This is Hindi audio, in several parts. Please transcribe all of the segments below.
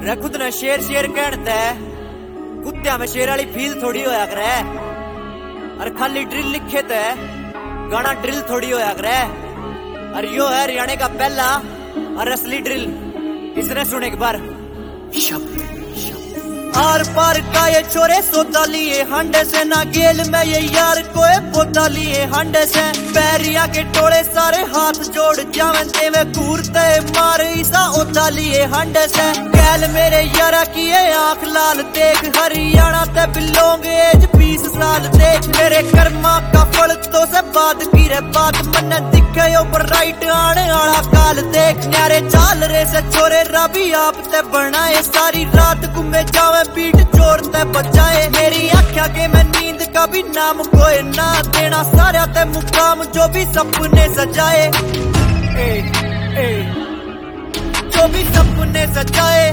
रे खुद ने शेर शेर कहते है, कुत्तिया में शेर वाली फील थोड़ी होया करे। अरे खाली ड्रिल लिखे थे, गाना ड्रिल थोड़ी होया करे। अरे यो है हरियाणा का पहला और असली ड्रिल, इसने सुने एक बार। शब्द आर पार का ये छोरे सोता लिए हांडे से, ना गेल में ये यार कोई पोता लिए हांडे से। पैरिया के टोले सारे हाथ जोड़ जावन देवे कूरते मार ईसा ओता लिए हांडे से। गैल मेरे यारा की ये आंख लाल देख, हरियाणा ते बिलोंग एज 20 साल देख। मेरे कर्मा का फल तो से बात की रे बात, मन दिखे ऊपर राइट आने आला काल देख। न्यारे चाल रे से छोरे रबी आप ते बनाए, सारी रात घूमे जावे बीट चोर ते बजाए। मेरी आख्या के मैं नींद का भी नाम कोई ना देना, सारा ते मुकाम जो भी सपने सजाए। जो भी सपने सजाए,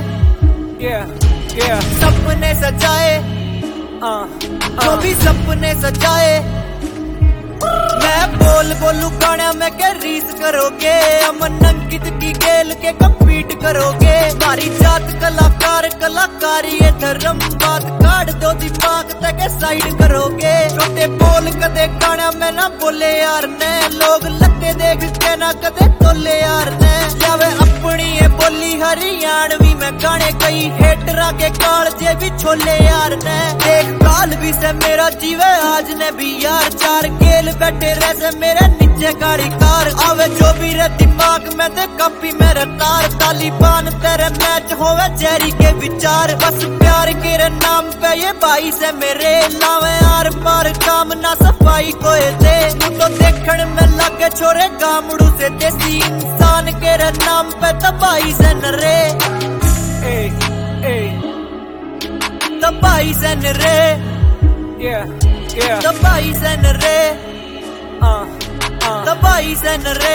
सपने सजाए, जो भी सपने सजाए। मैं बोलू गाना में के रीस करोगे, अमन अंकित की गेल के कम्पीट करोगे। मारी जात कलाकार कलाकारी ये धर्म, बात काट दो दिमाग तक साइड करोगे। छोटे बोल कदे गाना में ना बोले यार ने, लोग लगे देख के ना कदे तोले यार ने। जावे अपनी ये बोली हरियाणवी में गाने, कई हेटरा के काल जे भी छोले यार ने। देख काल भी से मेरा जीवे आज ने भी यार, चार गेल बैठे रहे मेरे नीचे गाड़ी कार। आवे जो भी रे दिमाग में दे कॉपी मेरे तार, तालिबान तेरे मैच होवे जेरी के विचार। बस प्यार के रे नाम पे ये भाई से मेरे, लावे आर पार काम ना सफाई कोई दे। तू तो देखने में लगे छोरे गामड़ू से देसी, इंसान के रे नाम पे तबाही से नरे। तबाही से नरे, तबाही से नरे, तबाही से नरे।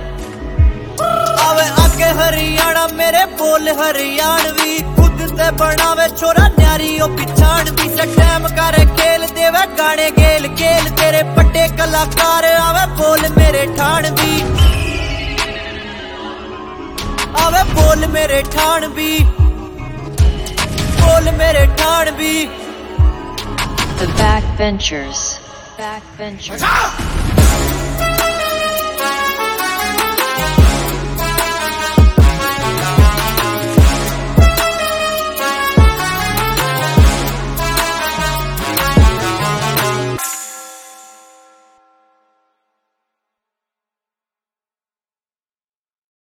आवे आके हरियाणा मेरे बोल हरियाणवी, खुद से बनावे छोरा न्यारी ओ पिछाण भी। से टाइम करे खेल देवे गाने गेल गेल, तेरे पट्टे कलाकार आवे बोल मेरे ठाण भी, आवे बोल मेरे ठाण भी, बोल मेरे ठाण भी। The Backbenchers. Backbenchers.